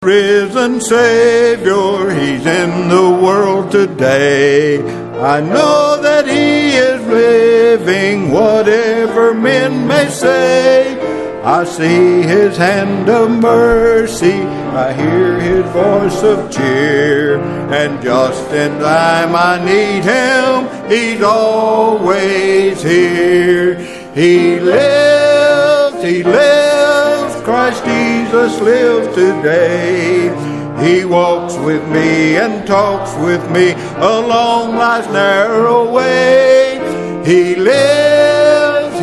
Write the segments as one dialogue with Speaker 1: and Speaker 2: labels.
Speaker 1: Risen Savior, He's in the world today. I know that He is living, whatever men may say. I see His hand of mercy, I hear His voice of cheer. And just in time I need Him, He's always here. He lives, He lives. Christ Jesus lives today. He walks with me and talks with me along life's narrow way. He lives,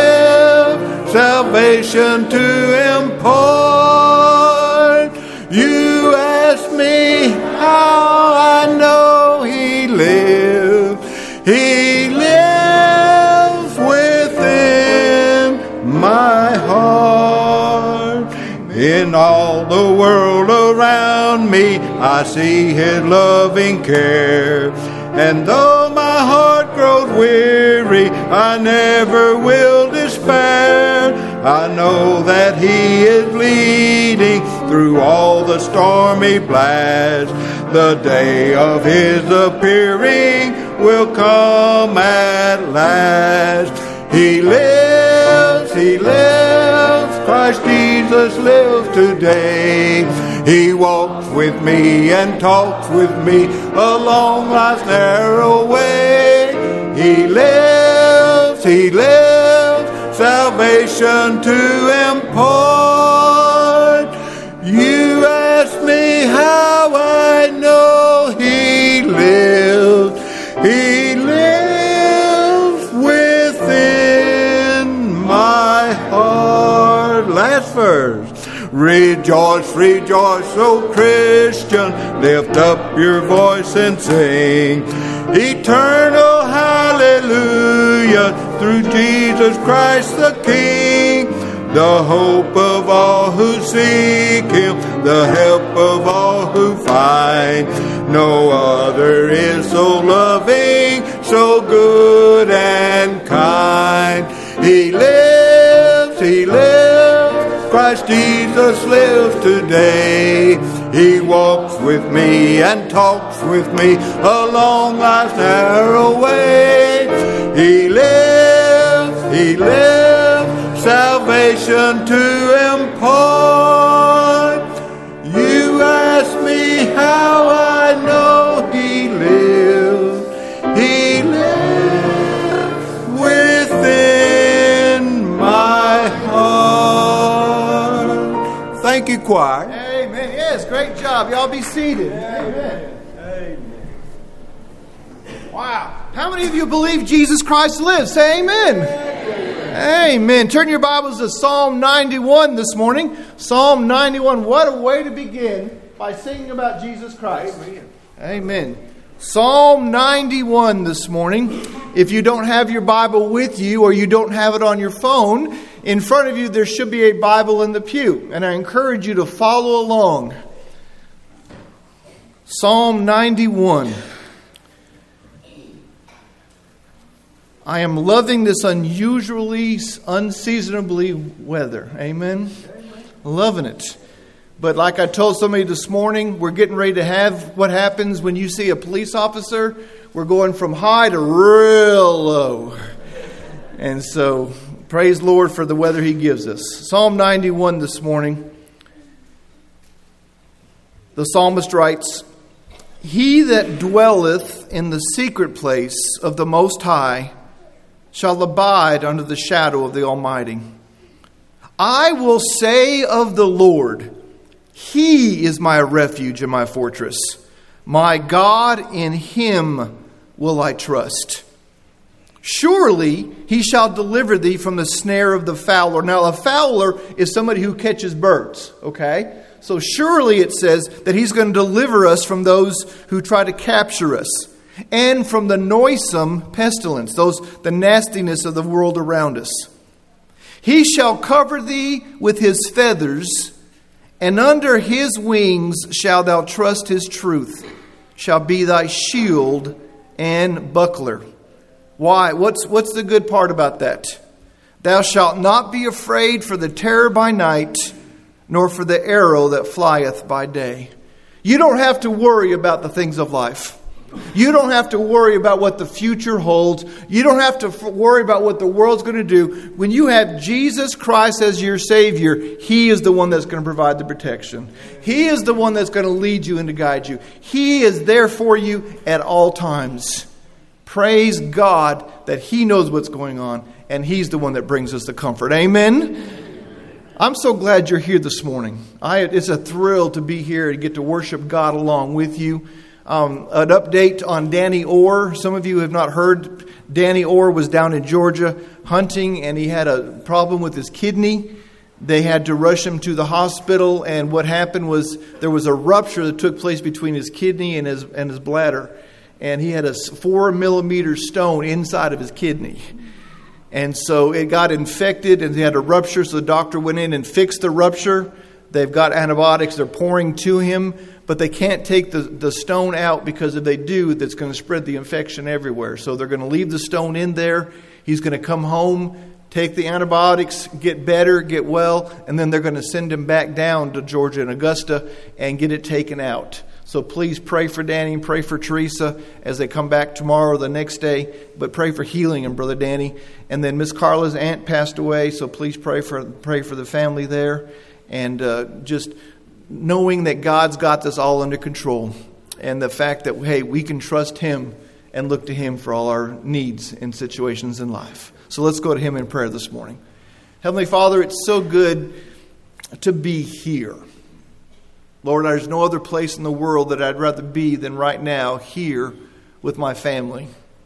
Speaker 1: salvation to impart. You ask me how I know He lives. He lives within my heart. In all the world around me, I see His loving care. And though my heart grows weary, I never will despair. I know that He is leading through all the stormy blasts. The day of His appearing will come at last. He lives, Christ Jesus lives today. He walks with me and talks with me along life's narrow way. He lives, salvation to impart. You ask me how I know He lives. He lives within my heart. Last verse. Rejoice, rejoice, O Christian, lift up your voice and sing. Eternal hallelujah through Jesus Christ the King. The hope of all who seek Him, the help of all who find. No other is so loving, so good and kind. He lives, Christ Jesus lives today. He walks with me and talks with me along life's narrow way. He lives, salvation to impart. You ask me how I know He lives. He lives within my heart. Thank you, choir.
Speaker 2: Amen. Yes, great job. Y'all be seated. Amen. Amen. Wow. How many of you believe Jesus Christ lives? Say amen. Amen. Turn your Bibles to Psalm 91 this morning. Psalm 91. What a way to begin by singing about Jesus Christ. Amen. Amen. Psalm 91 this morning. If you don't have your Bible with you or you don't have it on your phone, in front of you there should be a Bible in the pew. And I encourage you to follow along. Psalm 91. I am loving this unusually, unseasonably weather. Amen? Loving it. But like I told somebody this morning, we're getting ready to have what happens when you see a police officer. We're going from high to real low. And so, praise the Lord for the weather He gives us. Psalm 91 this morning. The psalmist writes, He that dwelleth in the secret place of the Most High shall abide under the shadow of the Almighty. I will say of the Lord, He is my refuge and my fortress. My God, in Him will I trust. Surely He shall deliver thee from the snare of the fowler. Now, a fowler is somebody who catches birds, okay? So surely it says that He's going to deliver us from those who try to capture us. And from the noisome pestilence, the nastiness of the world around us. He shall cover thee with His feathers, and under His wings shalt thou trust. His truth shall be thy shield and buckler. Why? What's the good part about that? Thou shalt not be afraid for the terror by night, nor for the arrow that flieth by day. You don't have to worry about the things of life. You don't have to worry about what the future holds. You don't have to worry about what the world's going to do. When you have Jesus Christ as your Savior, He is the one that's going to provide the protection. He is the one that's going to lead you and to guide you. He is there for you at all times. Praise God that He knows what's going on, and He's the one that brings us the comfort. Amen? I'm so glad you're here this morning. It's a thrill to be here and get to worship God along with you. An update on Danny Orr. Some of you have not heard. Danny Orr was down in Georgia hunting, and he had a problem with his kidney. They had to rush him to the hospital, and what happened was there was a rupture that took place between his kidney and his bladder, and he had a 4-millimeter stone inside of his kidney. And so it got infected, and he had a rupture, so the doctor went in and fixed the rupture. They've got antibiotics they're pouring to him, but they can't take the stone out, because if they do, that's going to spread the infection everywhere. So they're going to leave the stone in there. He's going to come home, take the antibiotics, get better, get well, and then they're going to send him back down to Georgia and Augusta and get it taken out. So please pray for Danny and pray for Teresa as they come back tomorrow or the next day. But pray for healing in Brother Danny. And then Miss Carla's aunt passed away, so please pray for the family there. And just knowing that God's got this all under control, and the fact that, hey, we can trust Him and look to Him for all our needs and situations in life. So let's go to Him in prayer this morning. Heavenly Father, it's so good to be here. Lord, there's no other place in the world that I'd rather be than right now here with my family.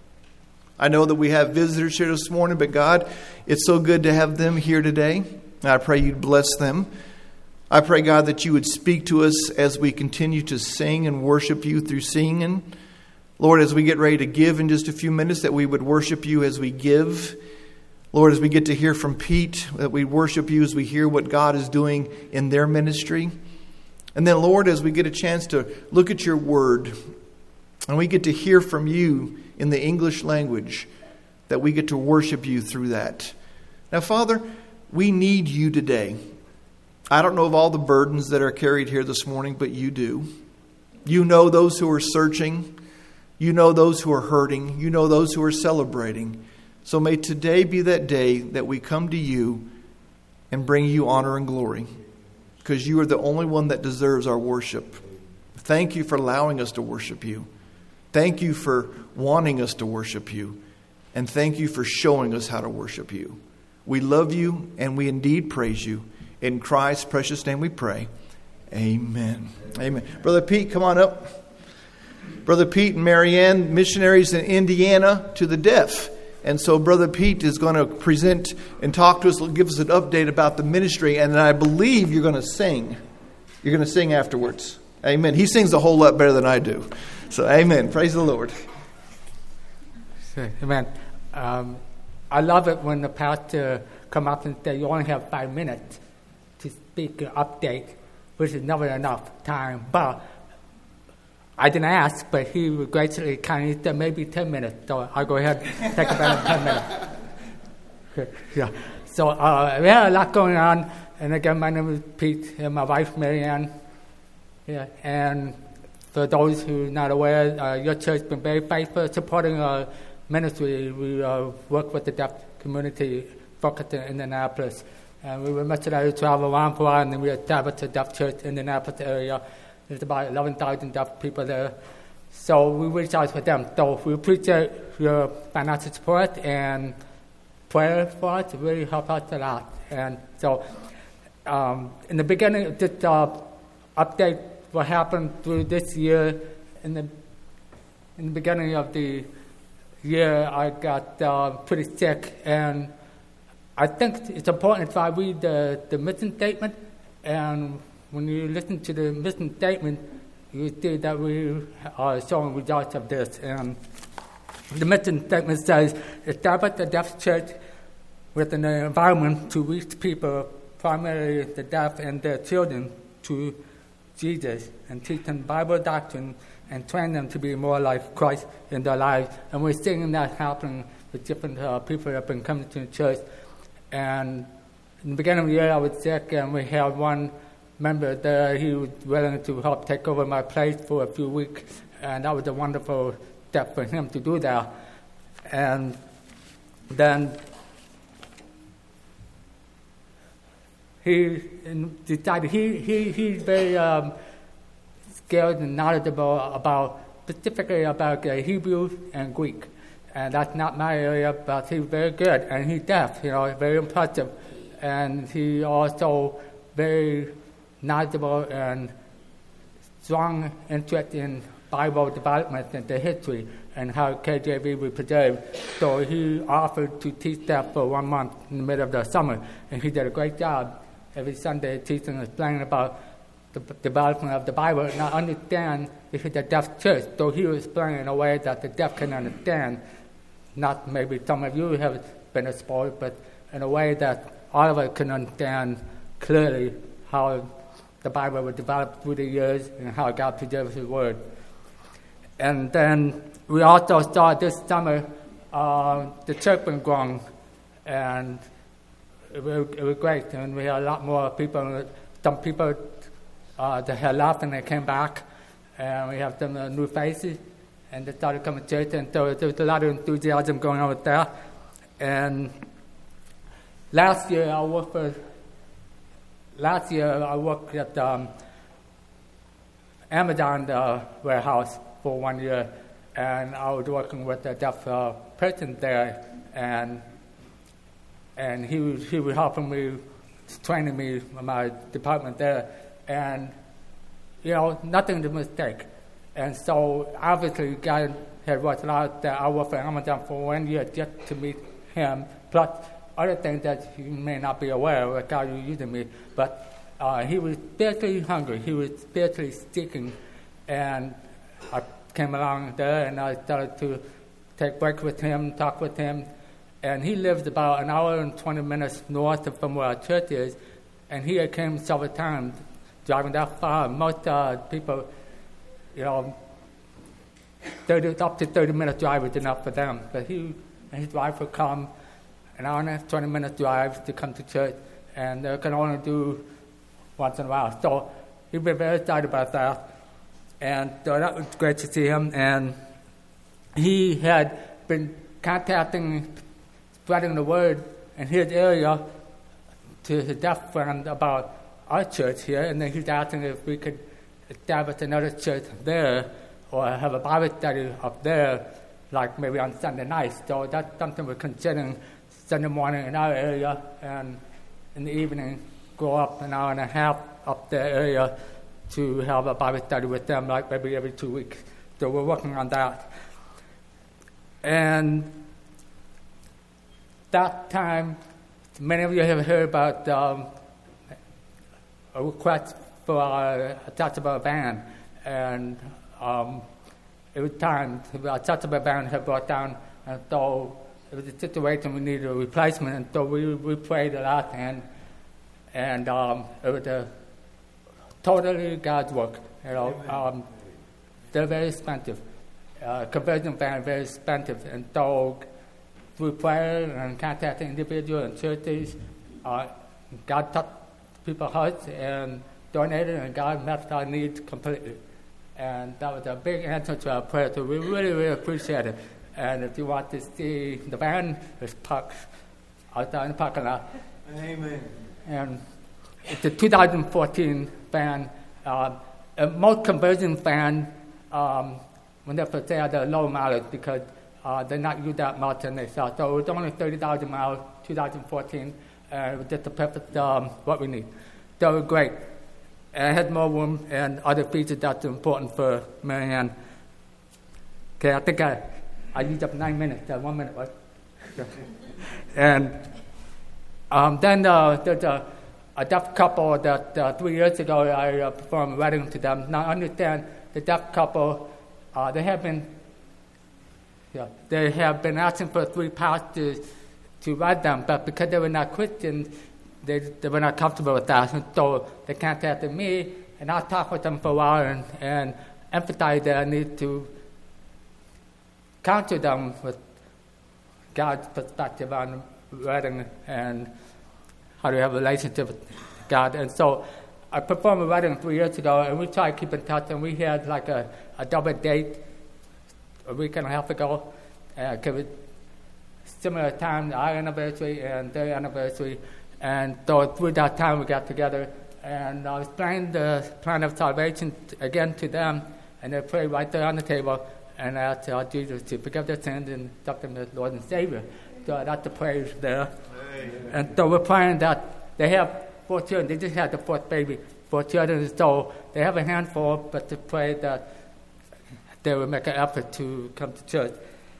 Speaker 2: I know that we have visitors here this morning, but God, it's so good to have them here today. And I pray you'd bless them. I pray, God, that you would speak to us as we continue to sing and worship you through singing. Lord, as we get ready to give in just a few minutes, that we would worship you as we give. Lord, as we get to hear from Pete, that we worship you as we hear what God is doing in their ministry. And then, Lord, as we get a chance to look at your word, and we get to hear from you in the English language, that we get to worship you through that. Now, Father, we need you today. I don't know of all the burdens that are carried here this morning, but you do. You know those who are searching. You know those who are hurting. You know those who are celebrating. So may today be that day that we come to you and bring you honor and glory, because you are the only one that deserves our worship. Thank you for allowing us to worship you. Thank you for wanting us to worship you. And thank you for showing us how to worship you. We love you and we indeed praise you. In Christ's precious name we pray. Amen. Amen. Brother Pete, come on up. Brother Pete and Marianne, missionaries in Indiana to the deaf. And so Brother Pete is going to present and talk to us, give us an update about the ministry. And I believe you're going to sing. You're going to sing afterwards. Amen. He sings a whole lot better than I do. So amen. Praise the Lord.
Speaker 3: Amen. I love it when the pastor come up and say, you only have 5 minutes to speak an update, which is never enough time. But I didn't ask, but he would graciously kindly said maybe 10 minutes. So I'll go ahead and take about 10 minutes. Yeah. So we had a lot going on. And again, my name is Pete and my wife, Marianne. Yeah. And for those who are not aware, your church has been very faithful supporting our ministry. We work with the deaf community focused in Indianapolis. And we were missionary travel around for a while, and then we established a deaf church in the Indianapolis area. There's about 11,000 deaf people there. So we reach out to them. So we appreciate your financial support and prayer for us. It really helped us a lot. And so in the beginning, just update what happened through this year. In the beginning of the year, I got pretty sick. And I think it's important if I read the mission statement. And when you listen to the mission statement, you see that we are showing results of this. And the mission statement says, establish the deaf church with an environment to reach people, primarily the deaf and their children, to Jesus, and teach them Bible doctrine and train them to be more like Christ in their lives. And we're seeing that happening with different people that have been coming to the church. And in the beginning of the year, I was sick, and we had one member there. He was willing to help take over my place for a few weeks, and that was a wonderful step for him to do that. And then he decided he's very skilled and knowledgeable specifically about Hebrew and Greek. And that's not my area, but he's very good. And he's deaf, very impressive. And he also very knowledgeable and strong interest in Bible development and the history and how KJV was preserved. So he offered to teach that for 1 month in the middle of the summer. And he did a great job every Sunday teaching and explaining about the development of the Bible. And I understand this is a deaf church, so he was explaining in a way that the deaf can understand. Not maybe some of you have been exposed, but in a way that all of us can understand clearly how the Bible was developed through the years and how God preserves His Word. And then we also saw this summer the church was growing, and it was great. And we had a lot more people. Some people that had left and they came back, and we have some new faces, and they started coming to church. And so there was a lot of enthusiasm going on with that. And last year I worked at Amazon warehouse for 1 year, and I was working with a deaf person there, and he was helping me, training me in my department there, and nothing to mistake. And so obviously God had worked out that I worked for Amazon for 1 year just to meet him, plus other things that you may not be aware of, God was using me. But he was spiritually hungry. He was spiritually seeking. And I came along there and I started to take breaks with him, talk with him. And he lives about an hour and 20 minutes north of from where our church is. And he came several times driving that far. Most people, 30, up to 30-minute drive is enough for them. But he and his wife would come an hour and 20 minute drive to come to church, and they can only do once in a while. So he was very excited about that. And so that was great to see him. And he had been contacting, spreading the word in his area to his deaf friend about our church here, and then he's asking if we could establish another church there or have a Bible study up there, like maybe on Sunday nights. So that's something we're considering. Sunday morning in our area, and in the evening go up an hour and a half up the area to have a Bible study with them, like maybe every 2 weeks. So we're working on that. And that time, many of you have heard about a request for a touchable van, and it was time. A touchable van had brought down, and so it was a situation we needed a replacement, and so we prayed a lot, and it was a totally God's work. They're very expensive. Conversion van very expensive, and so through prayer and contacting individuals and churches, God touched people's hearts and donated, and God met our needs completely. And that was a big answer to our prayer, so we really, really appreciate it. And if you want to see the van, it's parked outside in the parking lot.
Speaker 2: Amen.
Speaker 3: And it's a 2014 van. Most conversion vans, when they're for sale, they're low mileage because they're not used that much and they sell. So it was only 30,000 miles, 2014. It was just the perfect what we need. So it was great. And it had more room and other features that's important for Marianne. Okay, I think I used up 9 minutes. 1 minute, right? And then there's a deaf couple that 3 years ago I performed a wedding to them. Now, understand, the deaf couple, they have been asking for 3 pastors to wed them, but because they were not Christians, they were not comfortable with that. And so they contacted me, and I talked with them for a while and emphasized that I need to counsel them with God's perspective on wedding and how to have a relationship with God. And so I performed a wedding 3 years ago, and we tried to keep in touch, and we had like a double date a week and a half ago, because it's similar time, our anniversary and their anniversary, and so through that time we got together, and I explained the plan of salvation again to them, and they prayed right there on the table, and asked Jesus to forgive their sins and accept them as Lord and Savior. So that's the praise there. Amen. And so we're praying that they have 4 children. They just had the 4th baby, 4 children. So they have a handful, but to pray that they will make an effort to come to church.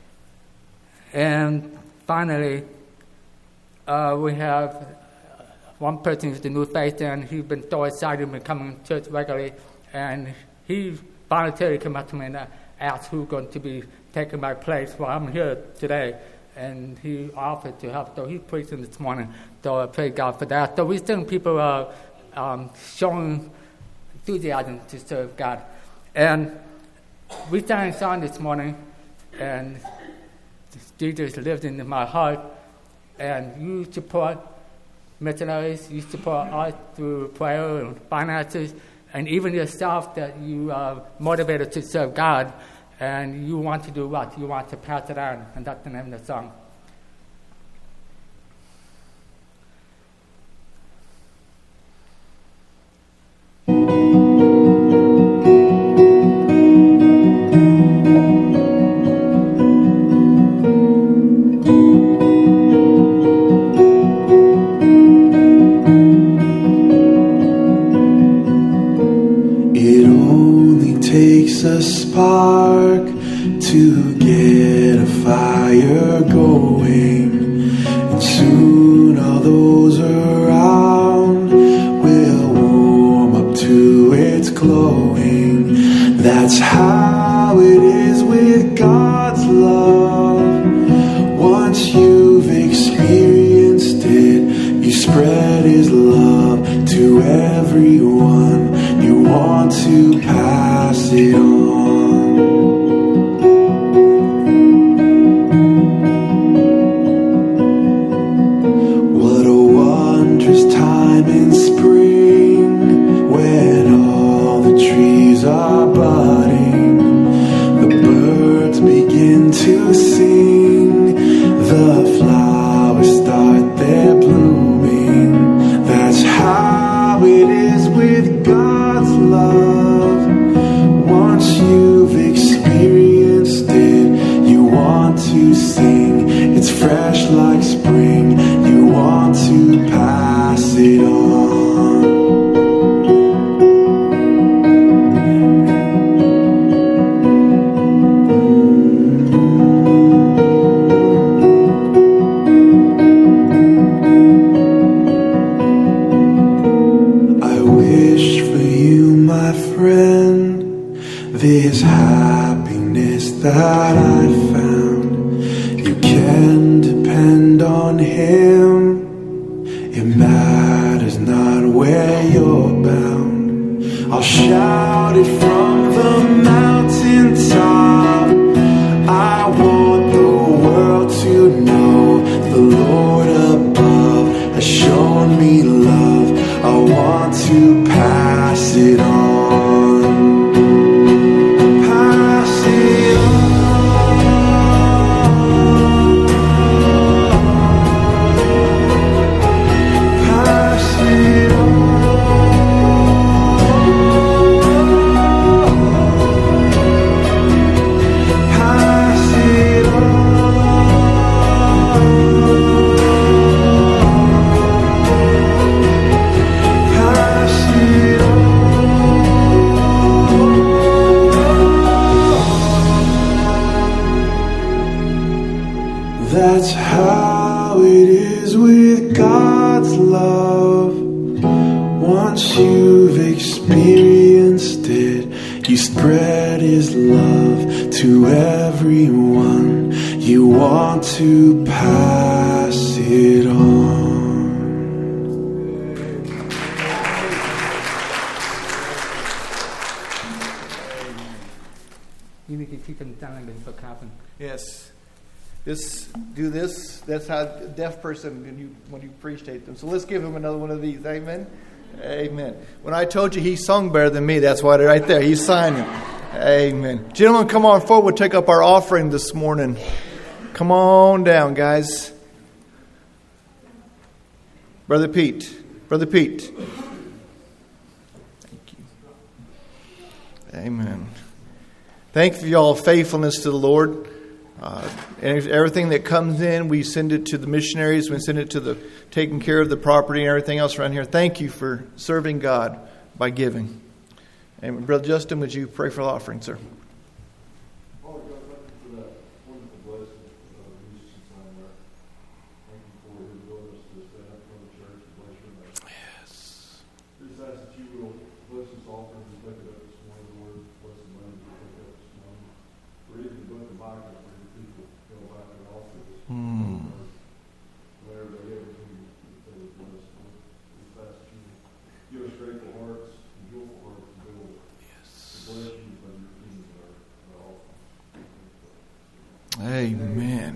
Speaker 3: And finally, we have one person who's the new face, and he's been so excited about coming to church regularly, and he voluntarily came up to me and asked who's going to be taking my place while I'm here today, and he offered to help. So he's preaching this morning, so I praise God for that. So we're seeing people showing enthusiasm to serve God. And we sang a song this morning, and Jesus lives in my heart, and you support missionaries, you support us through prayer and finances, and even yourself, that you are motivated to serve God, and you want to do what? You want to pass it on, and that's the name of the song.
Speaker 4: A spark to get a fire going, and soon all those around will warm up to its glowing. That's how it is with God's love. Once you've experienced it, you spread His love to everyone. You want to pass it on. What a wondrous time in spring, when all the trees are budding, the birds begin to sing, the flowers start their blooming. That's how it is with God's love. Once you've experienced it, you want to sing. It's fresh like spring. You want to pass it on. This happiness that I found, you can depend on Him. It matters not where you're bound. I'll shout it from the mountaintop. I want the world to know the Lord above has shown me love. I want to pass it on. That's how it is with God's love. Once you've experienced it, you spread His love to everyone. You want to pass it on.
Speaker 3: You need to keep them down for clapping.
Speaker 2: Yes. Do this. That's how a deaf person, when you appreciate them. So let's give him another one of these. Amen. Amen. When I told you he sung better than me, that's why right there. He's signing. Amen. Gentlemen, come on forward. We'll take up our offering this morning. Come on down, guys. Brother Pete. Brother Pete. Thank you. Amen. Thank you for y'all's faithfulness to the Lord. And everything that comes in, we send it to the missionaries. We send it to the taking care of the property and everything else around here. Thank you for serving God by giving. And Brother Justin, would you pray for the offering, sir?
Speaker 5: Father God, thank you for that wonderful blessing of Jesus and time there. Thank you for his willingness to stand up from the church and bless your name.
Speaker 2: Yes.
Speaker 5: Just ask that you will bless this offering and pick it up this morning, Lord. Bless the money to pick up this morning. Or even the book of Micah for your people to go back and offer this morning. Whenever they get everything that they would bless, Lord. Just ask that you give us grateful hearts and joyful hearts to build. Bless you by your kingdom, our offering.
Speaker 2: Amen.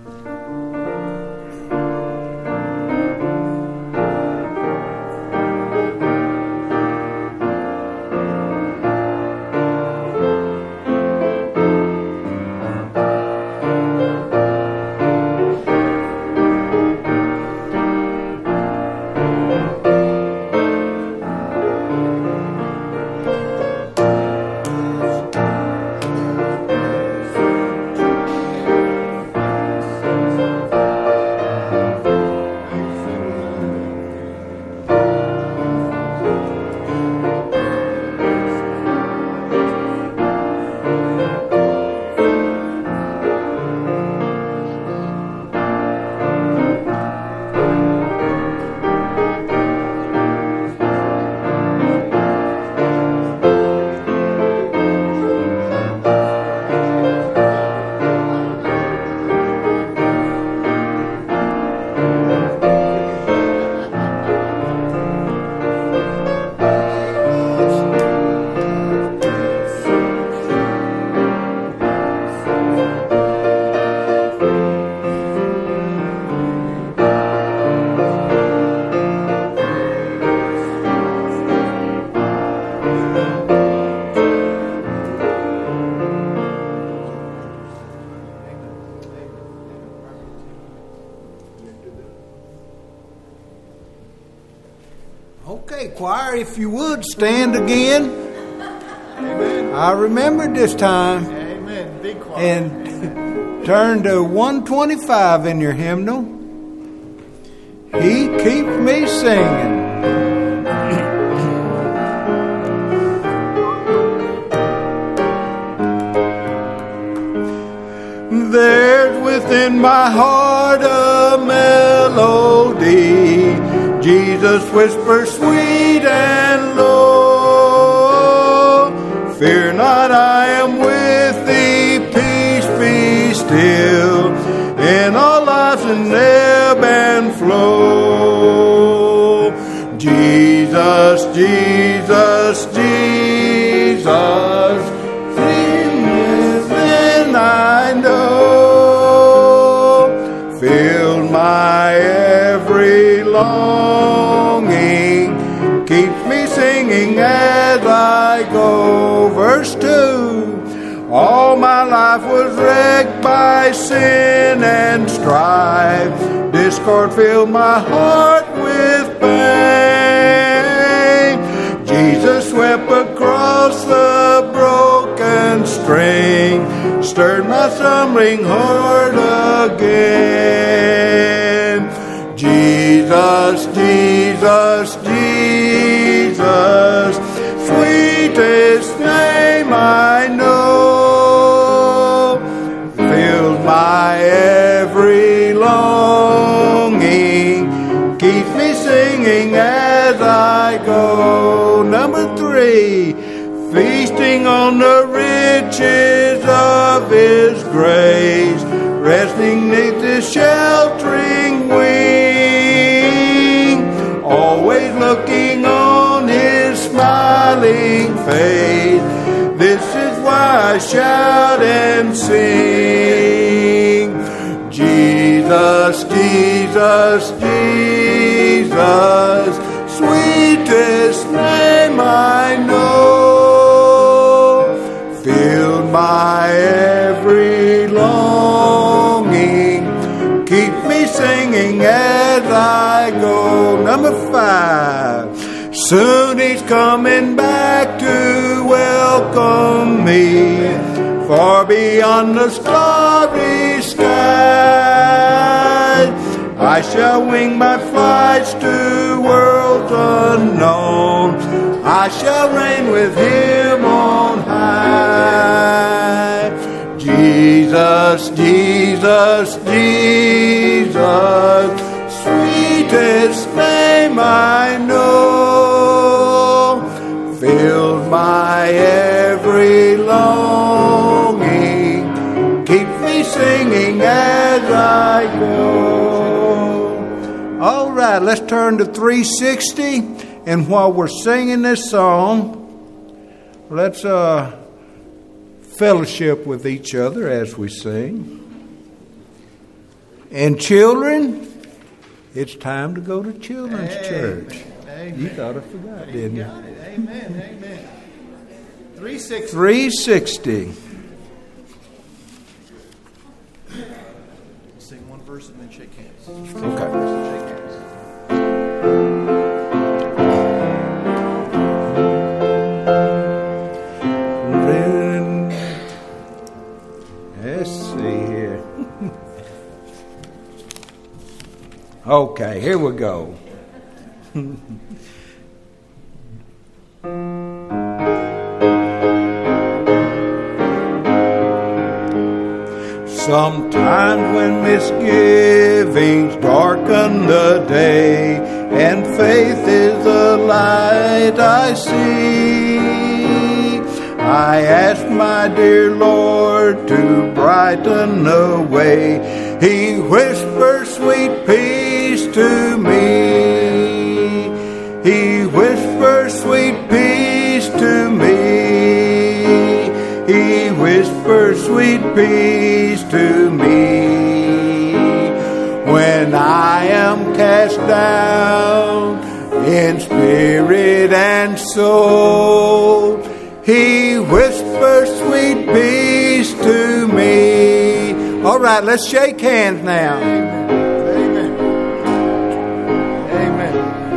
Speaker 6: Okay, choir, if you would stand again.
Speaker 2: Amen.
Speaker 6: I remembered this time.
Speaker 2: Amen. Big choir.
Speaker 6: And turn to 125 in your hymnal. He keeps me singing.
Speaker 1: There's within my heart a melody. Jesus whispers sweet and low. Fear not, I am with thee. Peace be still. In all life's an ebb and flow. Jesus, Jesus, Jesus. Within I know. Fill my every longing, keeps me singing as I go. Verse 2. All my life was wrecked by sin and strife. Discord filled my heart with pain. Jesus swept across the broken string, stirred my slumbering heart again. Jesus, Jesus, Jesus, sweetest name I know, fills my every longing, keeps me singing as I go. Number 3, feasting on the riches of His grace, resting neath His sheltering wing, always looking on His smiling face. This is why I shout and sing. Jesus, Jesus, Jesus, sweetest Soon He's coming back to welcome me, far beyond the starry sky. I shall wing my flights to worlds unknown. I shall reign with Him on high. Jesus, Jesus, Jesus, sweetest name I know, fills my every longing, keeps me singing as I go.
Speaker 6: All right, let's turn to 360. And while we're singing this song, let's fellowship with each other as we sing. And children, it's time to go to children's church.
Speaker 2: Amen.
Speaker 6: You thought I forgot, didn't you?
Speaker 2: Got it. Amen. Amen. 360.
Speaker 6: 360.
Speaker 2: Sing one verse and then shake hands.
Speaker 6: Okay.
Speaker 2: Shake hands.
Speaker 6: Let's see here. Okay, here we go.
Speaker 1: Sometimes when misgivings darken the day, and faith is the light I see, I ask my dear Lord to brighten the way. He whispers sweet peace to me. He whispers sweet peace to me. He whispers sweet peace to me. When I am cast down in spirit and soul, He whispers sweet peace to me.
Speaker 6: All right, let's shake hands now.
Speaker 2: Amen. Amen.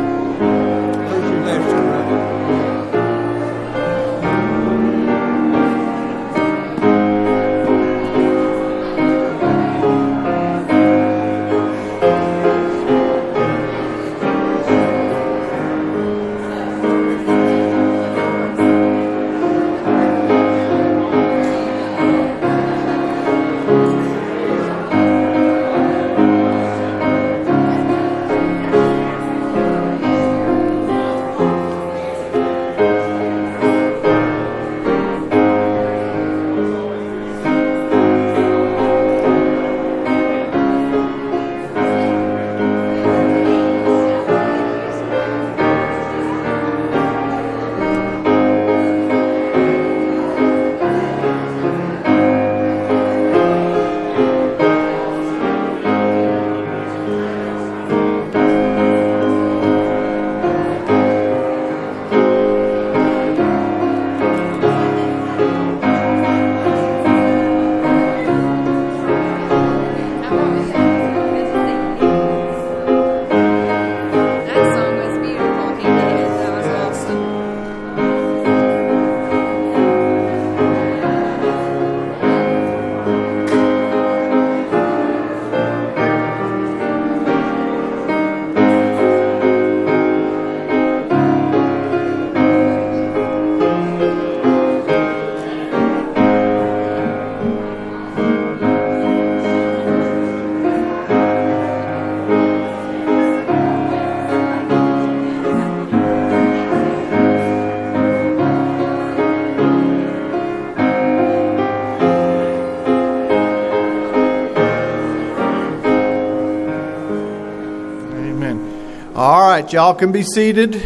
Speaker 2: All right, y'all can be seated.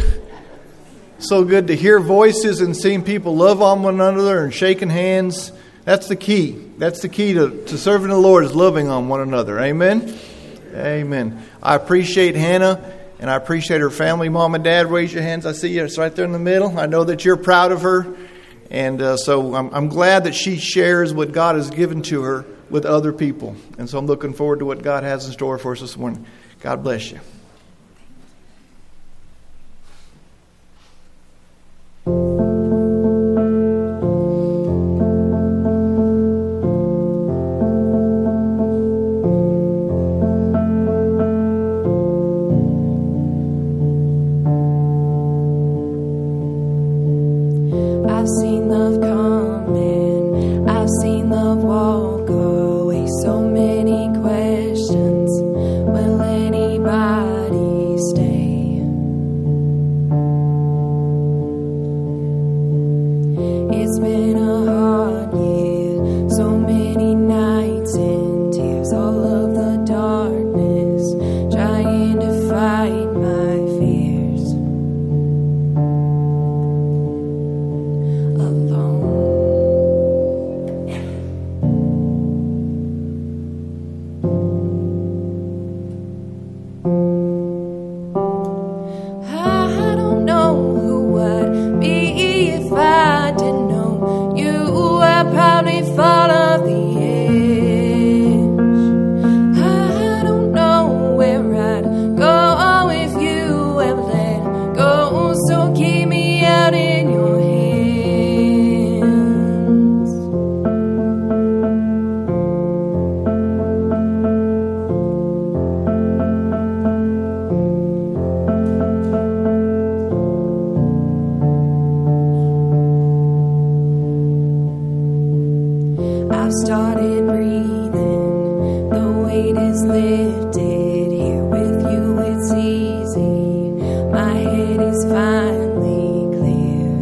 Speaker 2: So good to hear voices and seeing people love on one another and shaking hands. That's the key. That's the key to serving the Lord, is loving on one another. Amen? Amen. I appreciate Hannah, and I appreciate her family. Mom and Dad, raise your hands. I see you. It's right there in the middle. I know that you're proud of her. And so I'm glad that she shares what God has given to her with other people. And so I'm looking forward to what God has in store for us this morning. God bless you.
Speaker 7: I've started breathing. The weight is lifted. Here with you it's easy. My head is finally clear.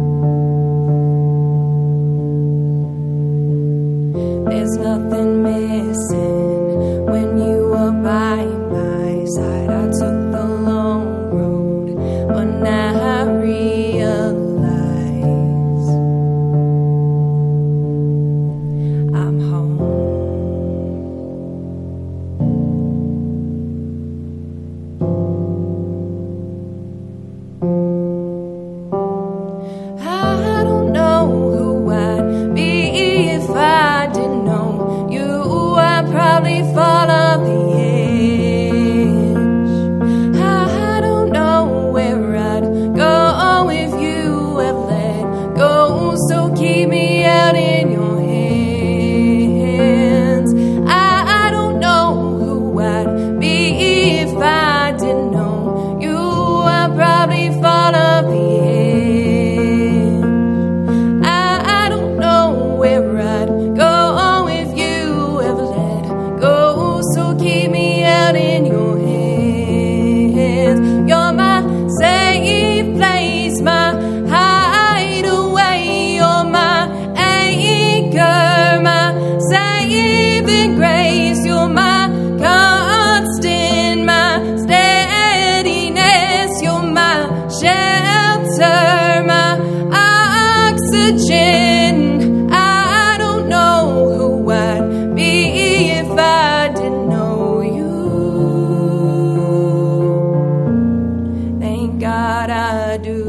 Speaker 7: There's nothing missing when you were by my side. I took the long road, but now I realize I'm home. I don't know who I'd be if I didn't know you. I'd probably fall off the edge. I don't know where I'd go if you have let go. So keep me out in your hands. I don't know who I'd be if I didn't know you. I'd probably fall off the edge. I don't know where I'd go if you ever let go. So keep me out in your hands. You're my safe place, my hideaway. You're my anchor, my saving grace. You're my constant, my steadiness. You're my shelter, my oxygen. I don't know who I'd be if I didn't know you. Thank God I do.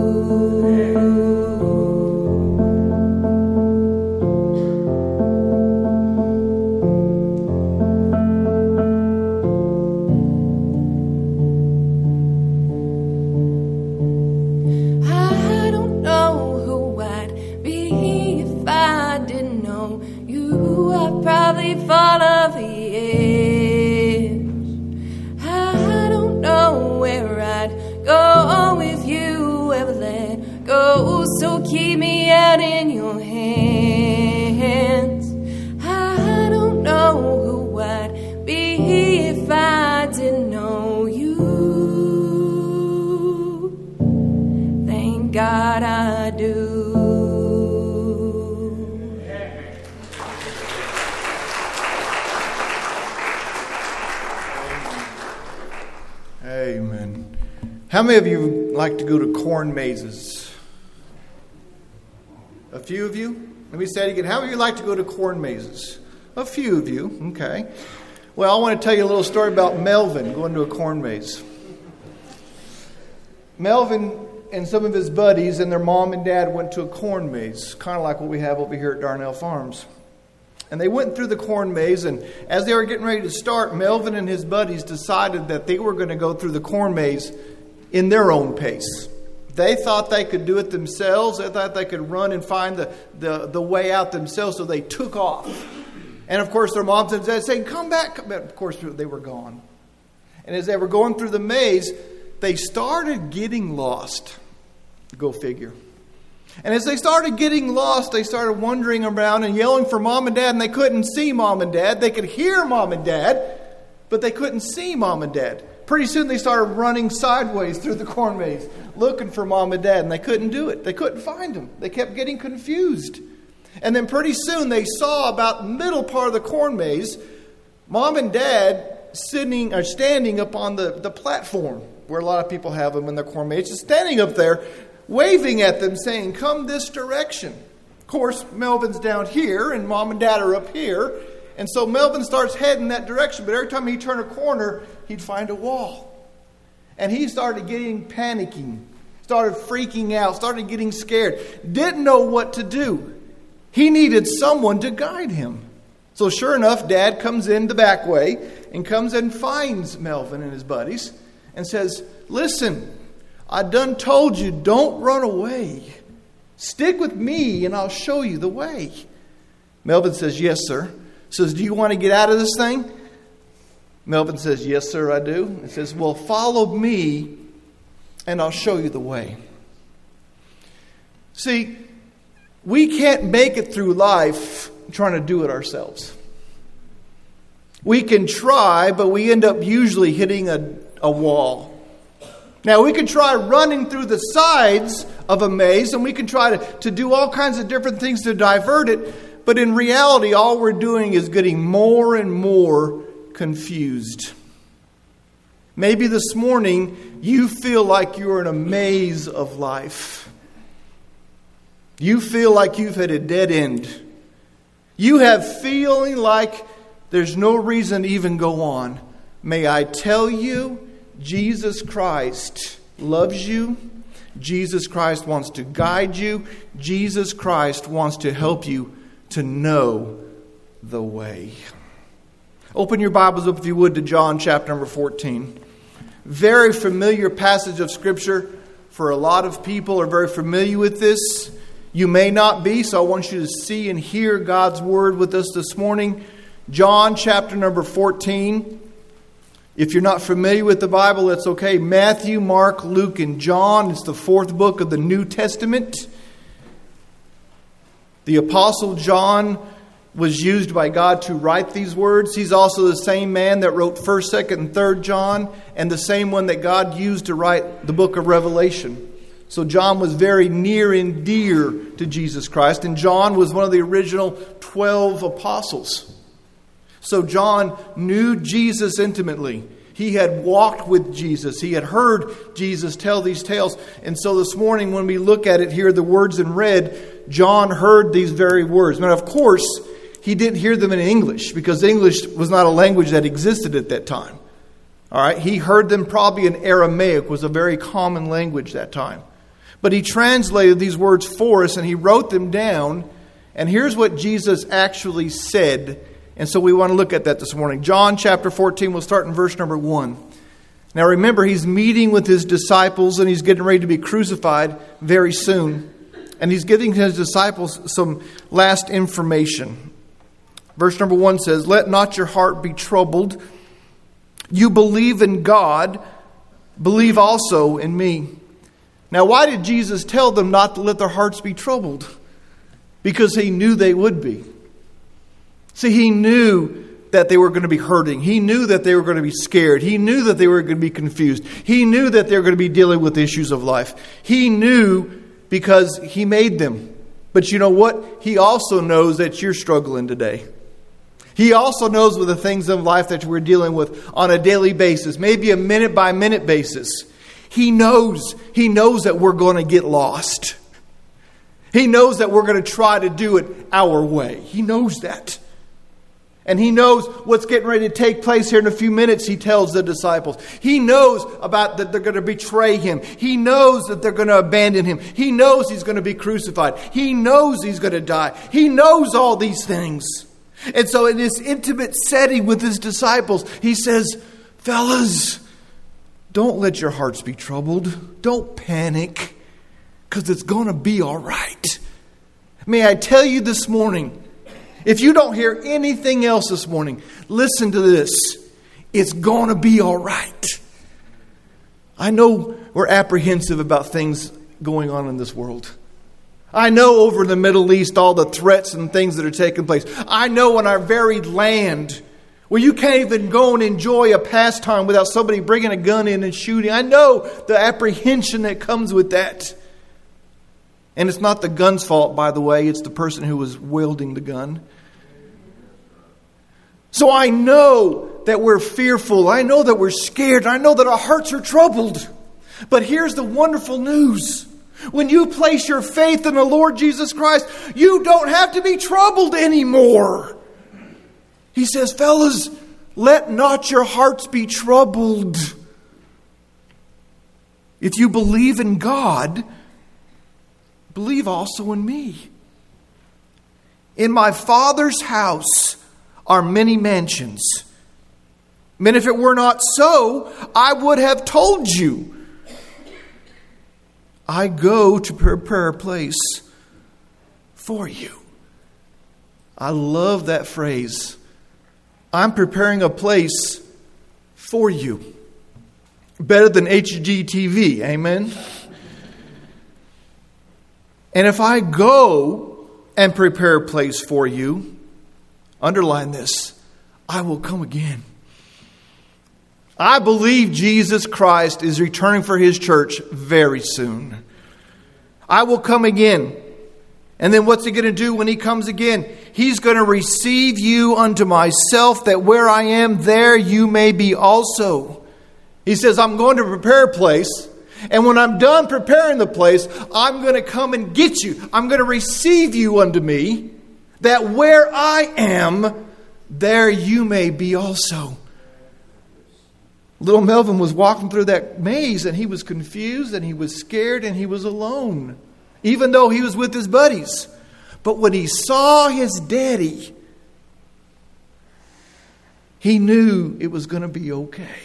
Speaker 7: I don't know who I'd be if I didn't know you. I'd probably fall off the edge. I don't know where I'd go if you ever let go. So keep me out in your hands. I don't know who I'd be if I didn't know you. Thank God I do.
Speaker 2: Amen. How many of you like to go to corn mazes? A few of you? Let me say it again. How many of you like to go to corn mazes? A few of you. Okay. Well, I want to tell you a little story about Melvin going to a corn maze. Melvin and some of his buddies and their mom and dad went to a corn maze, kind of like what we have over here at Darnell Farms. And they went through the corn maze, and as they were getting ready to start, Melvin and his buddies decided that they were going to go through the corn maze in their own pace. They thought they could do it themselves. They thought they could run and find the way out themselves, so they took off. And of course, their moms and dads saying, "Come back." But of course, they were gone. And as they were going through the maze, they started getting lost. Go figure. And as they started getting lost, they started wandering around and yelling for mom and dad, and they couldn't see mom and dad. They could hear mom and dad, but they couldn't see mom and dad. Pretty soon they started running sideways through the corn maze, looking for mom and dad, and they couldn't do it. They couldn't find them. They kept getting confused. And then pretty soon they saw about the middle part of the corn maze, mom and dad standing up on the platform, where a lot of people have them in their corn maze, just standing up there, waving at them, saying, "Come this direction." Of course, Melvin's down here, and mom and dad are up here. And so Melvin starts heading that direction. But every time he'd turn a corner, he'd find a wall. And he started getting panicking, started freaking out, started getting scared. Didn't know what to do. He needed someone to guide him. So sure enough, Dad comes in the back way and comes and finds Melvin and his buddies and says, "Listen, I done told you, don't run away. Stick with me and I'll show you the way." Melvin says, "Yes, sir." Says, "Do you want to get out of this thing?" Melvin says, "Yes, sir, I do." He says, "Well, follow me and I'll show you the way." See, we can't make it through life trying to do it ourselves. We can try, but we end up usually hitting a wall. Now, we can try running through the sides of a maze, and we can try to do all kinds of different things to divert it, but in reality, all we're doing is getting more and more confused. Maybe this morning, you feel like you're in a maze of life. You feel like you've hit a dead end. You have feeling like there's no reason to even go on. May I tell you, Jesus Christ loves you. Jesus Christ wants to guide you. Jesus Christ wants to help you to know the way. Open your Bibles up, if you would, to John chapter number 14. Very familiar passage of Scripture. For a lot of people are very familiar with this. You may not be, so I want you to see and hear God's Word with us this morning. John chapter number 14. If you're not familiar with the Bible, that's okay. Matthew, Mark, Luke, and John. It's the fourth book of the New Testament. The Apostle John was used by God to write these words. He's also the same man that wrote 1st, 2nd, and 3rd John, and the same one that God used to write the book of Revelation. So John was very near and dear to Jesus Christ, and John was one of the original 12 apostles. So John knew Jesus intimately. He had walked with Jesus. He had heard Jesus tell these tales. And so this morning when we look at it here, the words in red, John heard these very words. Now, of course, he didn't hear them in English because English was not a language that existed at that time. All right, he heard them probably in Aramaic, was a very common language that time. But he translated these words for us and he wrote them down. And here's what Jesus actually said. And so we want to look at that this morning. John chapter 14, we'll start in verse number 1. Now remember, he's meeting with his disciples and he's getting ready to be crucified very soon. And he's giving his disciples some last information. Verse number 1 says, "Let not your heart be troubled. You believe in God, believe also in me." Now why did Jesus tell them not to let their hearts be troubled? Because he knew they would be. See, he knew that they were going to be hurting. He knew that they were going to be scared. He knew that they were going to be confused. He knew that they were going to be dealing with issues of life. He knew because he made them. But you know what? He also knows that you're struggling today. He also knows with the things of life that we're dealing with on a daily basis, maybe a minute by minute basis. He knows that we're going to get lost. He knows that we're going to try to do it our way. He knows that. And he knows what's getting ready to take place here in a few minutes, he tells the disciples. He knows about that they're going to betray him. He knows that they're going to abandon him. He knows he's going to be crucified. He knows he's going to die. He knows all these things. And so in this intimate setting with his disciples, he says, "Fellas, don't let your hearts be troubled. Don't panic, because it's going to be all right." May I tell you this morning, if you don't hear anything else this morning, listen to this. It's going to be all right. I know we're apprehensive about things going on in this world. I know over in the Middle East all the threats and things that are taking place. I know in our very land where you can't even go and enjoy a pastime without somebody bringing a gun in and shooting. I know the apprehension that comes with that. And it's not the gun's fault, by the way. It's the person who was wielding the gun. So I know that we're fearful. I know that we're scared. I know that our hearts are troubled. But here's the wonderful news. When you place your faith in the Lord Jesus Christ, you don't have to be troubled anymore. He says, "Fellas, let not your hearts be troubled. If you believe in God, believe also in me. In my Father's house are many mansions. And if it were not so, I would have told you. I go to prepare a place for you." I love that phrase. I'm preparing a place for you. Better than HGTV, amen? And if I go and prepare a place for you. Underline this. I will come again. I believe Jesus Christ is returning for His church very soon. I will come again. And then what's He going to do when He comes again? He's going to receive you unto myself, that where I am, there you may be also. He says, I'm going to prepare a place. And when I'm done preparing the place, I'm going to come and get you. I'm going to receive you unto me, that where I am, there you may be also. Little Melvin was walking through that maze, and he was confused, and he was scared, and he was alone, even though he was with his buddies. But when he saw his daddy, he knew it was going to be okay.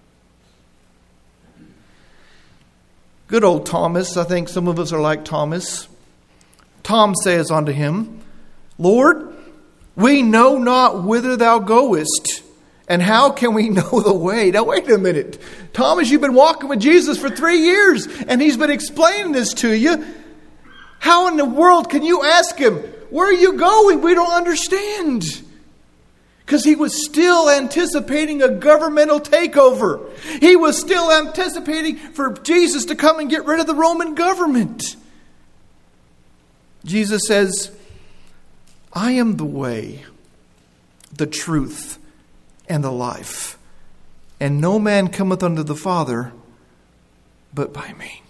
Speaker 2: Good old Thomas. I think some of us are like Thomas. Tom says unto him, Lord, we know not whither thou goest, and how can we know the way? Now wait a minute. Thomas, you've been walking with Jesus for 3 years, and He's been explaining this to you. How in the world can you ask Him, where are you going? We don't understand. Because he was still anticipating a governmental takeover. He was still anticipating for Jesus to come and get rid of the Roman government. Jesus says, I am the way, the truth, and the life. And no man cometh unto the Father but by me.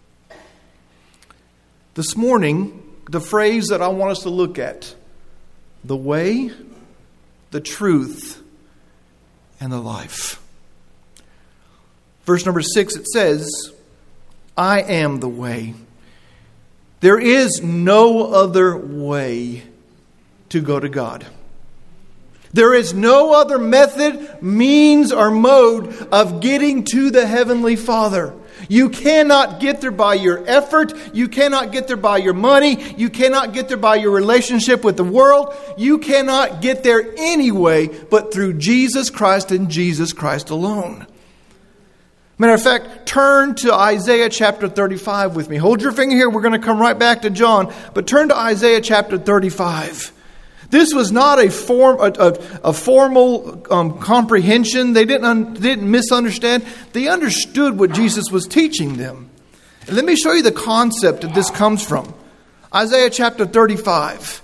Speaker 2: This morning, the phrase that I want us to look at, the way, the truth, and the life. Verse number 6, it says, I am the way. There is no other way to go to God. There is no other method, means, or mode of getting to the Heavenly Father. You cannot get there by your effort. You cannot get there by your money. You cannot get there by your relationship with the world. You cannot get there anyway but through Jesus Christ and Jesus Christ alone. Matter of fact, turn to Isaiah chapter 35 with me. Hold your finger here. We're going to come right back to John. But turn to Isaiah chapter 35. This was not a formal comprehension. They didn't misunderstand. They understood what Jesus was teaching them. And let me show you the concept that this comes from. Isaiah chapter 35.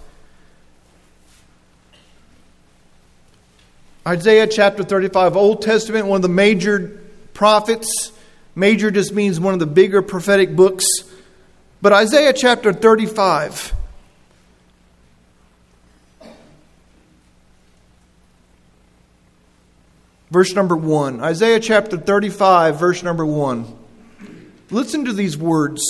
Speaker 2: Isaiah chapter 35, Old Testament, one of the major prophets. Major just means one of the bigger prophetic books. But Isaiah chapter 35. Verse number 1. Isaiah chapter 35, verse number 1. Listen to these words.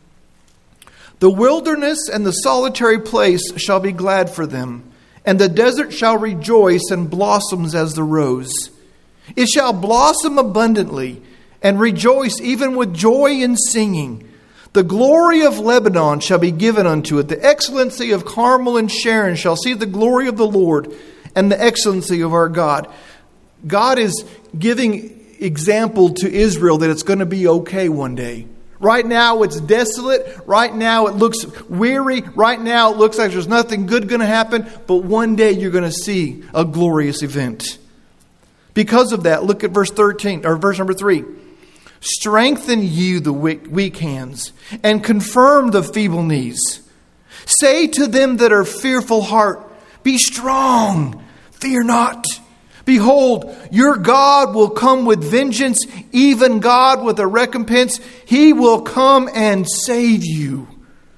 Speaker 2: The wilderness and the solitary place shall be glad for them, and the desert shall rejoice and blossoms as the rose. It shall blossom abundantly and rejoice even with joy and singing. The glory of Lebanon shall be given unto it. The excellency of Carmel and Sharon shall see the glory of the Lord and the excellency of our God. God is giving example to Israel that it's going to be okay one day. Right now it's desolate. Right now it looks weary. Right now it looks like there's nothing good going to happen. But one day you're going to see a glorious event. Because of that, look at verse 13 or verse number 3. Strengthen you the weak hands and confirm the feeble knees. Say to them that are fearful heart, be strong, fear not. Behold, your God will come with vengeance, even God with a recompense. He will come and save you.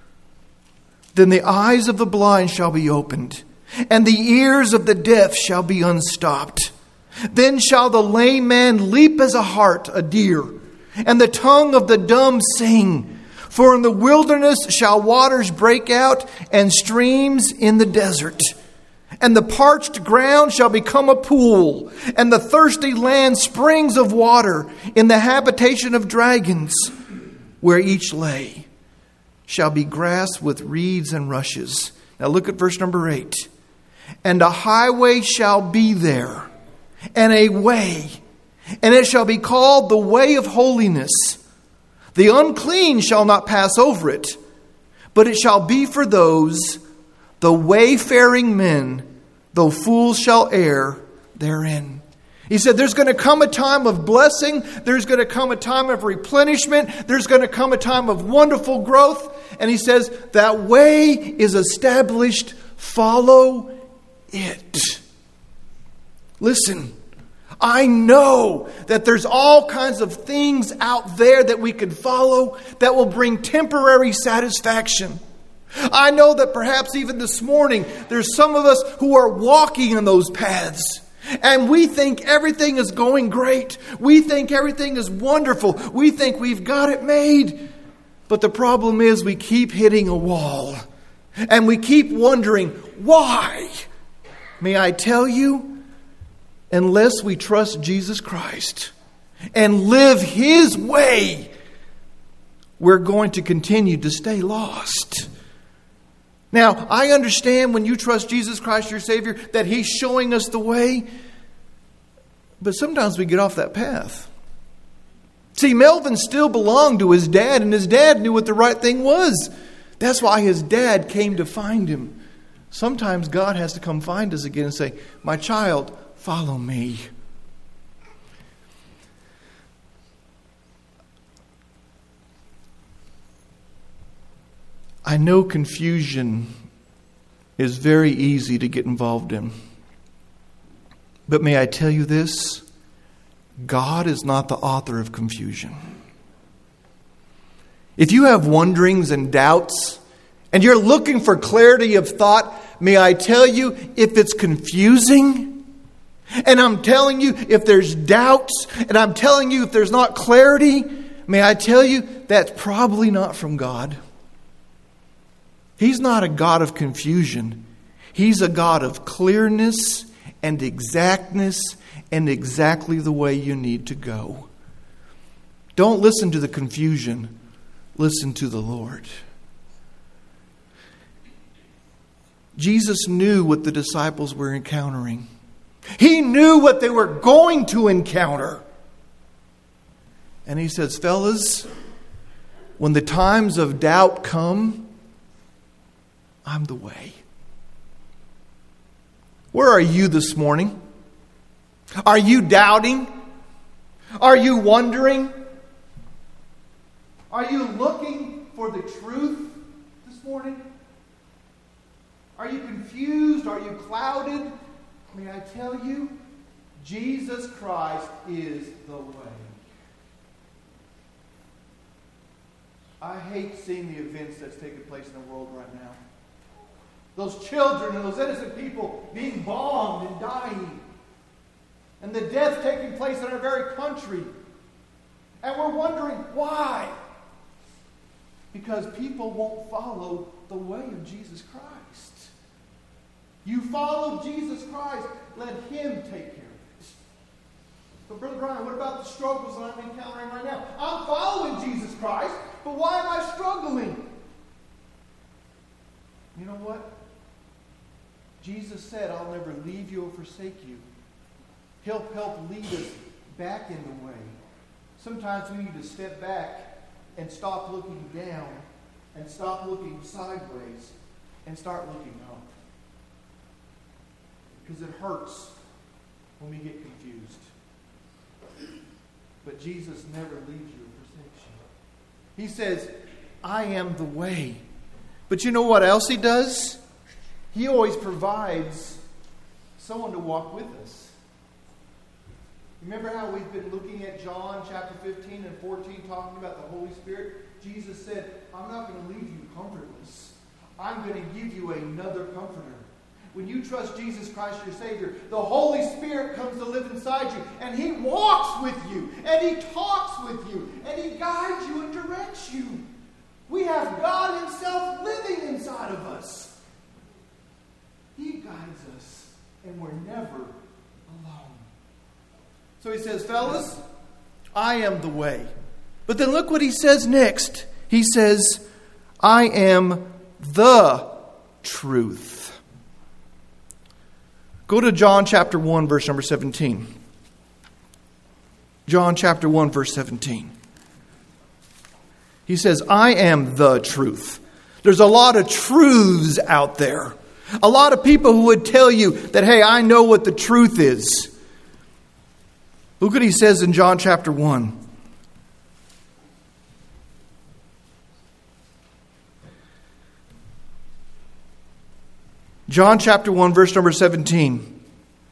Speaker 2: Then the eyes of the blind shall be opened, and the ears of the deaf shall be unstopped. Then shall the lame man leap as a hart, a deer, and the tongue of the dumb sing. For in the wilderness shall waters break out, and streams in the desert. And the parched ground shall become a pool, and the thirsty land springs of water in the habitation of dragons, where each lay shall be grass with reeds and rushes. Now look at verse number 8. And a highway shall be there, and a way, and it shall be called the way of holiness. The unclean shall not pass over it, but it shall be for those The wayfaring men, though fools shall err therein. He said there's going to come a time of blessing. There's going to come a time of replenishment. There's going to come a time of wonderful growth. And he says that way is established. Follow it. Listen, I know that there's all kinds of things out there that we could follow that will bring temporary satisfaction. I know that perhaps even this morning there's some of us who are walking in those paths. And we think everything is going great. We think everything is wonderful. We think we've got it made. But the problem is we keep hitting a wall. And we keep wondering, why? May I tell you, unless we trust Jesus Christ and live His way, we're going to continue to stay lost. Now, I understand when you trust Jesus Christ, your Savior, that He's showing us the way. But sometimes we get off that path. See, Melvin still belonged to his dad, and his dad knew what the right thing was. That's why his dad came to find him. Sometimes God has to come find us again and say, my child, follow me. I know confusion is very easy to get involved in. But may I tell you this? God is not the author of confusion. If you have wonderings and doubts, and you're looking for clarity of thought, may I tell you, if it's confusing, and I'm telling you if there's doubts, and I'm telling you if there's not clarity, may I tell you that's probably not from God. He's not a God of confusion. He's a God of clearness and exactness and exactly the way you need to go. Don't listen to the confusion. Listen to the Lord. Jesus knew what the disciples were encountering. He knew what they were going to encounter. And He says, fellas, when the times of doubt come, I'm the way. Where are you this morning? Are you doubting? Are you wondering? Are you looking for the truth this morning? Are you confused? Are you clouded? May I tell you, Jesus Christ is the way. I hate seeing the events that's taking place in the world right now. Those children and those innocent people being bombed and dying. And the death taking place in our very country. And we're wondering why. Because people won't follow the way of Jesus Christ. You follow Jesus Christ, let Him take care of it. But Brother Brian, what about the struggles that I'm encountering right now? I'm following Jesus Christ, but why am I struggling? You know what? Jesus said, I'll never leave you or forsake you. He'll help lead us back in the way. Sometimes we need to step back and stop looking down and stop looking sideways and start looking up. Because it hurts when we get confused. But Jesus never leaves you or forsakes you. He says, I am the way. But you know what else He does? He always provides someone to walk with us. Remember how we've been looking at John chapter 15 and 14 talking about the Holy Spirit? Jesus said, I'm not going to leave you comfortless. I'm going to give you another comforter. When you trust Jesus Christ your Savior, the Holy Spirit comes to live inside you. And He walks with you. And He talks with you. And He guides you and directs you. We have God Himself living inside of us. He guides us. And we're never alone. So He says, fellas, I am the way. But then look what He says next. He says, I am the truth. Go to John chapter 1, verse number 17. John chapter 1, verse 17. He says, I am the truth. There's a lot of truths out there. A lot of people who would tell you that, hey, I know what the truth is. Look what he says in John chapter 1. John chapter 1, verse number 17.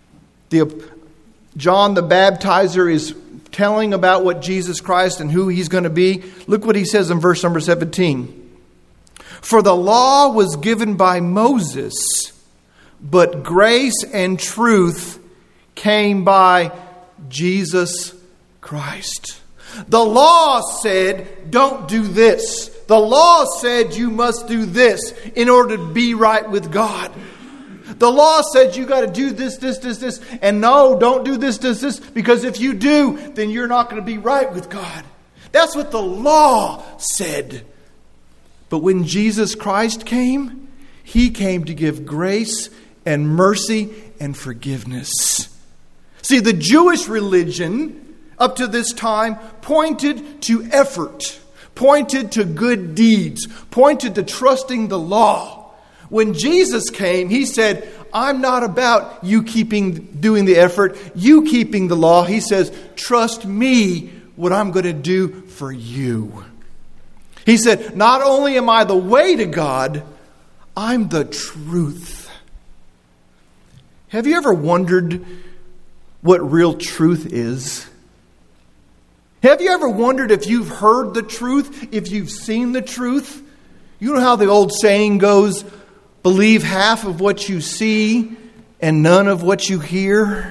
Speaker 2: John the Baptizer is telling about what Jesus Christ and who He's going to be. Look what he says in verse number 17. For the law was given by Moses, but grace and truth came by Jesus Christ. The law said, don't do this. The law said you must do this in order to be right with God. The law said you got to do this. And no, don't do this, because if you do, then you're not going to be right with God. That's what the law said. But when Jesus Christ came, He came to give grace and mercy and forgiveness. See, the Jewish religion up to this time pointed to effort, pointed to good deeds, pointed to trusting the law. When Jesus came, He said, I'm not about you doing the effort, you keeping the law. He says, trust me, what I'm going to do for you. He said, not only am I the way to God, I'm the truth. Have you ever wondered what real truth is? Have you ever wondered if you've heard the truth, if you've seen the truth? You know how the old saying goes, believe half of what you see and none of what you hear?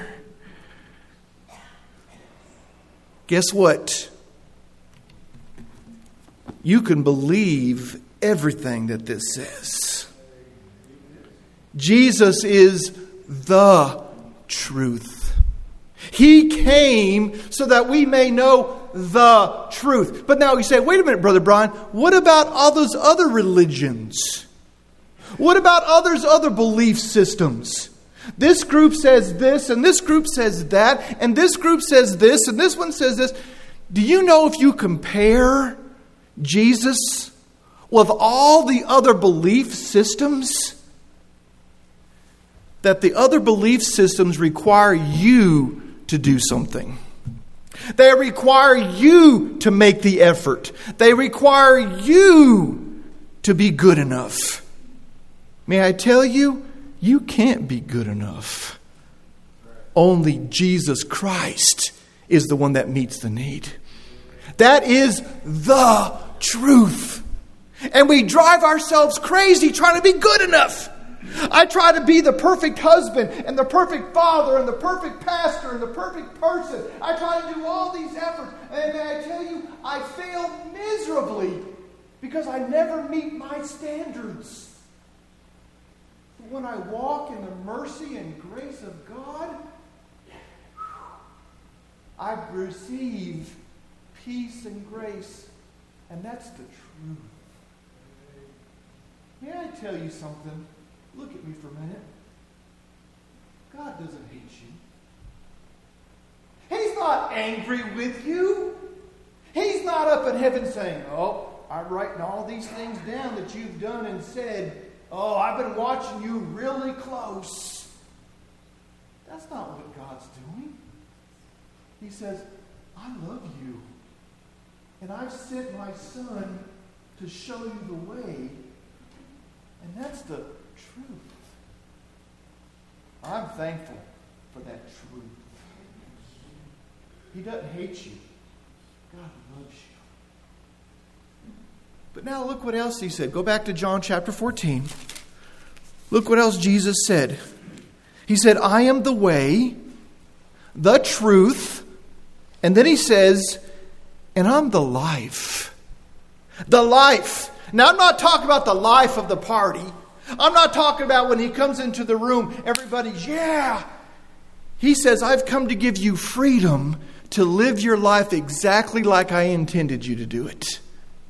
Speaker 2: Guess what? You can believe everything that this says. Jesus is the truth. He came so that we may know the truth. But now you say, wait a minute, Brother Brian, what about all those other religions? What about other belief systems? This group says this, and this group says that, and this group says this, and this one says this. Do you know if you compare Jesus with all the other belief systems, that the other belief systems require you to do something? They require you to make the effort. They require you to be good enough. May I tell you, you can't be good enough. Only Jesus Christ is the one that meets the need. That is the truth. And we drive ourselves crazy trying to be good enough. I try to be the perfect husband and the perfect father and the perfect pastor and the perfect person. I try to do all these efforts. And may I tell you, I fail miserably because I never meet my standards. But when I walk in the mercy and grace of God, I receive peace and grace. And that's the truth. May I tell you something? Look at me for a minute. God doesn't hate you. He's not angry with you. He's not up in heaven saying, oh, I'm writing all these things down that you've done and said. Oh, I've been watching you really close. That's not what God's doing. He says, I love you. And I've sent my Son to show you the way. And that's the truth. I'm thankful for that truth. He doesn't hate you. God loves you. But now look what else He said. Go back to John chapter 14. Look what else Jesus said. He said, I am the way, the truth, and then He says, and I'm the life. The life. Now, I'm not talking about the life of the party. I'm not talking about when He comes into the room, everybody's, yeah. He says, I've come to give you freedom to live your life exactly like I intended you to do it.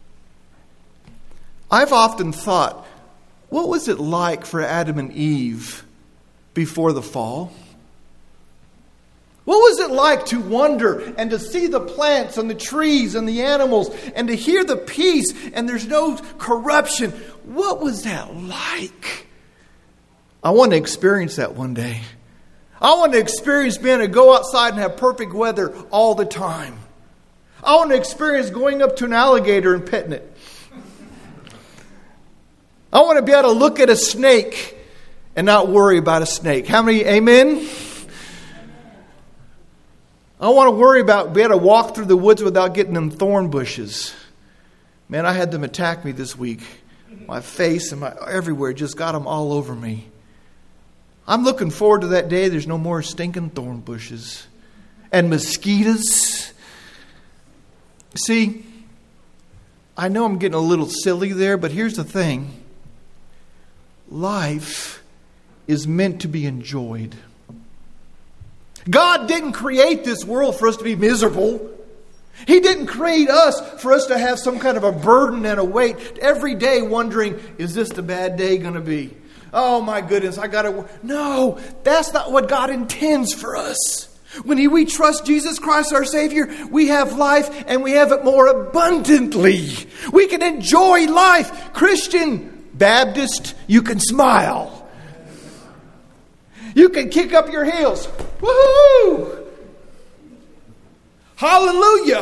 Speaker 2: I've often thought, what was it like for Adam and Eve before the fall? What was it like to wonder and to see the plants and the trees and the animals and to hear the peace and there's no corruption? What was that like? I want to experience that one day. I want to experience being able to go outside and have perfect weather all the time. I want to experience going up to an alligator and petting it. I want to be able to look at a snake and not worry about a snake. How many, amen? I want to worry about being able to walk through the woods without getting them thorn bushes. Man, I had them attack me this week. My face and everywhere, just got them all over me. I'm looking forward to that day. There's no more stinking thorn bushes and mosquitoes. See, I know I'm getting a little silly there, but here's the thing. Life is meant to be enjoyed. God didn't create this world for us to be miserable. He didn't create us for us to have some kind of a burden and a weight every day wondering, is this the bad day going to be? Oh my goodness, I got to... No, that's not what God intends for us. When we trust Jesus Christ our Savior, we have life and we have it more abundantly. We can enjoy life. Christian, Baptist, you can smile. You can kick up your heels. Woohoo! Hallelujah!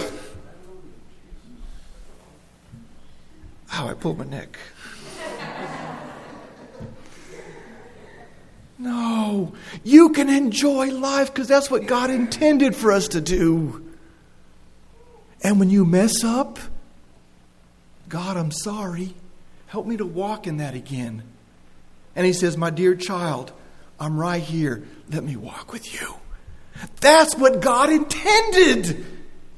Speaker 2: Ow, I pulled my neck. No, you can enjoy life because that's what God intended for us to do. And when you mess up, God, I'm sorry. Help me to walk in that again. And He says, my dear child, I'm right here. Let me walk with you. That's what God intended.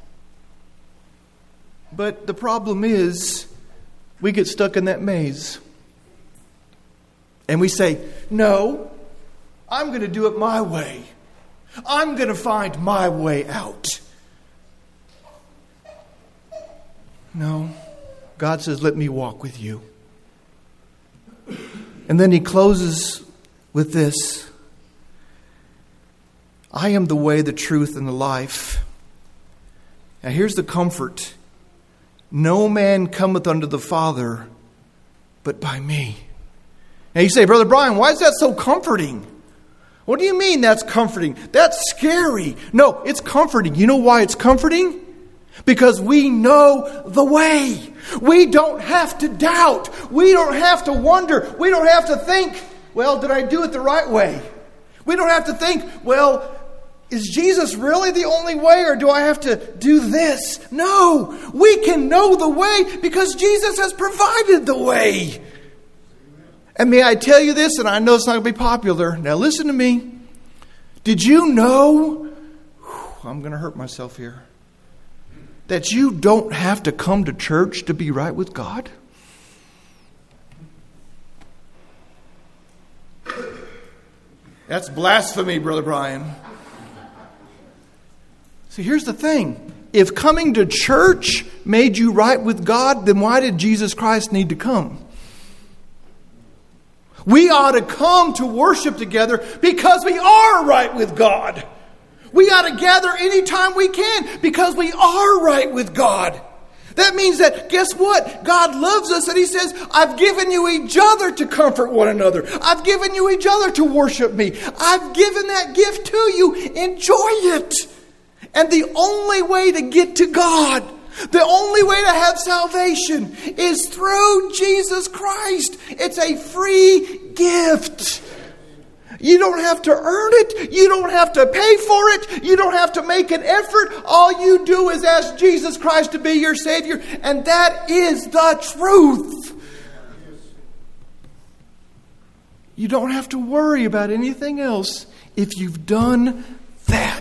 Speaker 2: But the problem is, we get stuck in that maze. And we say, no, I'm going to do it my way. I'm going to find my way out. No, God says, let me walk with you. And then He closes with this. I am the way, the truth, and the life. Now here's the comfort. No man cometh unto the Father but by me. Now you say, Brother Brian, why is that so comforting? What do you mean that's comforting? That's scary. No, it's comforting. You know why it's comforting? Because we know the way. We don't have to doubt. We don't have to wonder. We don't have to think, well, did I do it the right way? We don't have to think, well, is Jesus really the only way, or do I have to do this? No, we can know the way because Jesus has provided the way. And may I tell you this, and I know it's not going to be popular. Now listen to me. Did you know, I'm going to hurt myself here, that you don't have to come to church to be right with God? That's blasphemy, Brother Brian. See, here's the thing. If coming to church made you right with God, then why did Jesus Christ need to come? We ought to come to worship together because we are right with God. We ought to gather anytime we can because we are right with God. That means that, guess what? God loves us and He says, I've given you each other to comfort one another. I've given you each other to worship me. I've given that gift to you. Enjoy it. And the only way to get to God, the only way to have salvation is through Jesus Christ. It's a free gift. You don't have to earn it. You don't have to pay for it. You don't have to make an effort. All you do is ask Jesus Christ to be your Savior. And that is the truth. You don't have to worry about anything else if you've done that.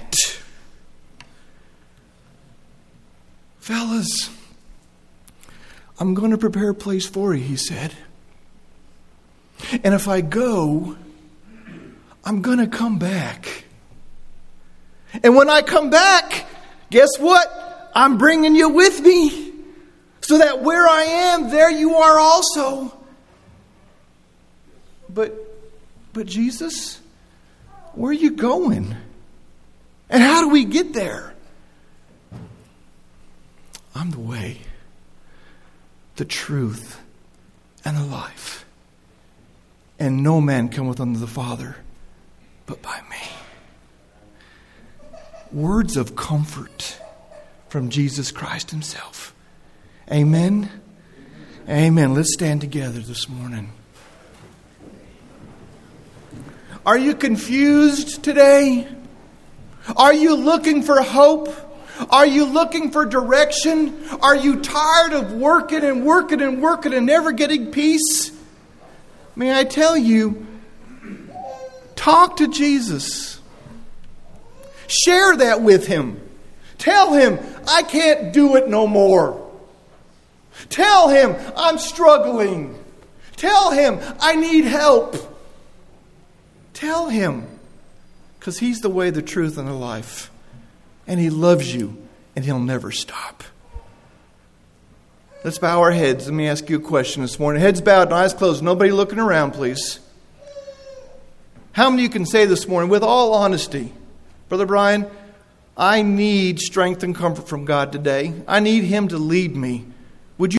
Speaker 2: Fellas, I'm going to prepare a place for you, He said. And if I go, I'm going to come back. And when I come back, guess what? I'm bringing you with me. So that where I am, there you are also. But Jesus, where are you going? And how do we get there? I'm the way, the truth, and the life. And no man cometh unto the Father but by me. Words of comfort from Jesus Christ himself. Amen. Amen. Let's stand together this morning. Are you confused today? Are you looking for hope? Are you looking for direction? Are you tired of working and working and working and never getting peace? May I tell you, talk to Jesus. Share that with him. Tell him, I can't do it no more. Tell him, I'm struggling. Tell him, I need help. Tell him, because he's the way, the truth, and the life. And he loves you, and he'll never stop. Let's bow our heads. Let me ask you a question this morning. Heads bowed and eyes closed. Nobody looking around, please. How many of you can say this morning, with all honesty, Brother Brian, I need strength and comfort from God today. I need him to lead me.